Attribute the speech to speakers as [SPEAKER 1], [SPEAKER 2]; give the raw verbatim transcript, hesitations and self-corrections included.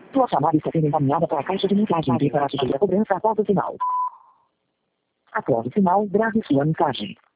[SPEAKER 1] Sua chamada está sendo encaminhada para a caixa de mensagem e para sugerir a cobrança após o sinal. Após o sinal, grave sua mensagem.